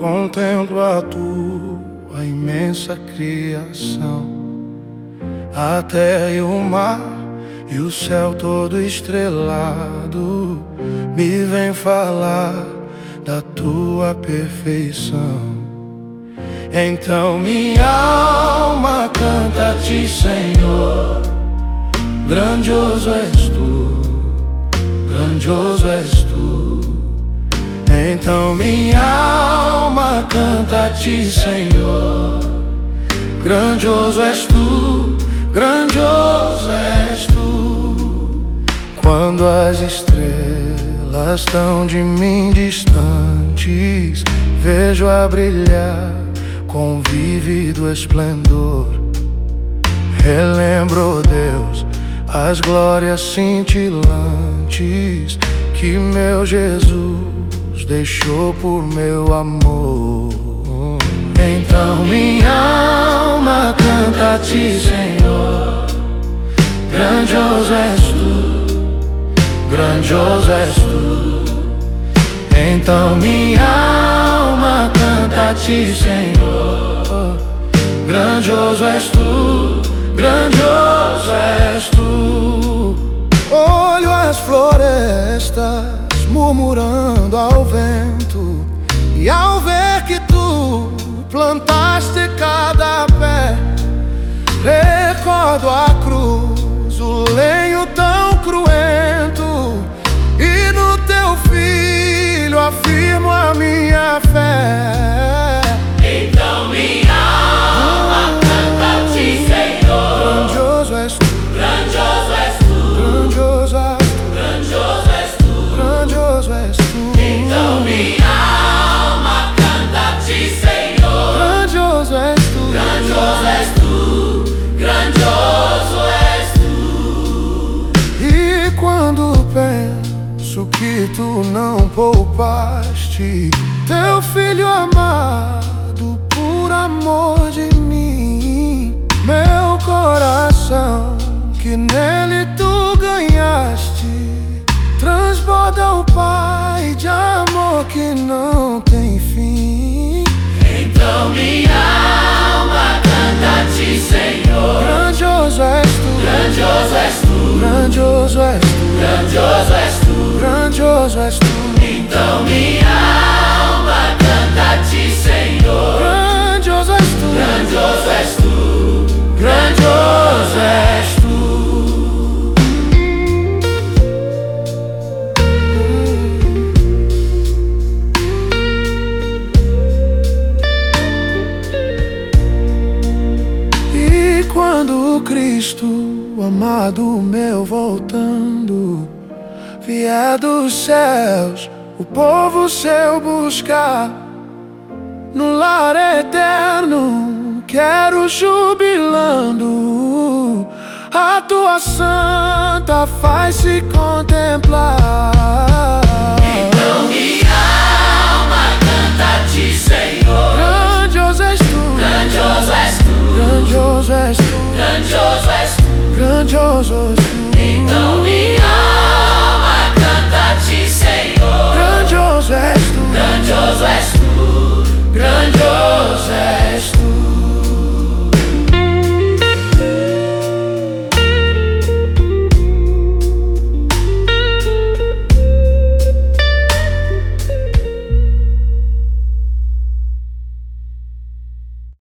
contemplo a tua imensa criação, a terra e o mar e o céu todo estrelado me vem falar da tua perfeição. Então minha alma canta a ti, Senhor. Grandioso és tu, grandioso és tu. Então minha alma canta a ti, Senhor. Grandioso és tu, grandioso és tu. Quando as estrelas tão de mim distantes, vejo a brilhar com vívido esplendor. Relembro, Deus, as glórias cintilantes que meu Jesus deixou por meu amor. Então minha alma canta a ti, Senhor. Grandioso és tu, grandioso és tu. Então minha alma canta a ti, Senhor. Grandioso és tu, grandioso és tu. Olho as florestas murmurando ao vento, e ao ver que tu plantaste cada pé, recordo a cruz, o lenho tão cruento, e no teu filho afirmo a minha fé. Então minha alma canta a ti, Senhor. Grandioso és tu, grandioso és tu, grandioso és tu, grandioso és tu, grandioso és tu. Então minha alma canta a ti, Senhor. Grandioso és tu, grandioso és tu, grandioso és tu. E quando penso que tu não poupaste teu filho amado por amor de mim, meu coração que nele tu ganhaste transborda o Pai de amor que não tem fim. Então minha alma canta a ti, Senhor. Grandioso és tu, grandioso és tu, grandioso és tu, grandioso és tu, grandioso és tu. Então minha alma canta a ti, Senhor. Grandioso és tu, grandioso és tu, grandioso és tu. E quando o Cristo amado meu voltando vier dos céus, o povo seu buscar, no lar eterno quero jubilando a tua santa face contemplar. Então minha alma canta a ti, Senhor. Grandioso és tu, grandioso és tu, grandioso és tu, grandioso és tu. grandioso és tu. Então minha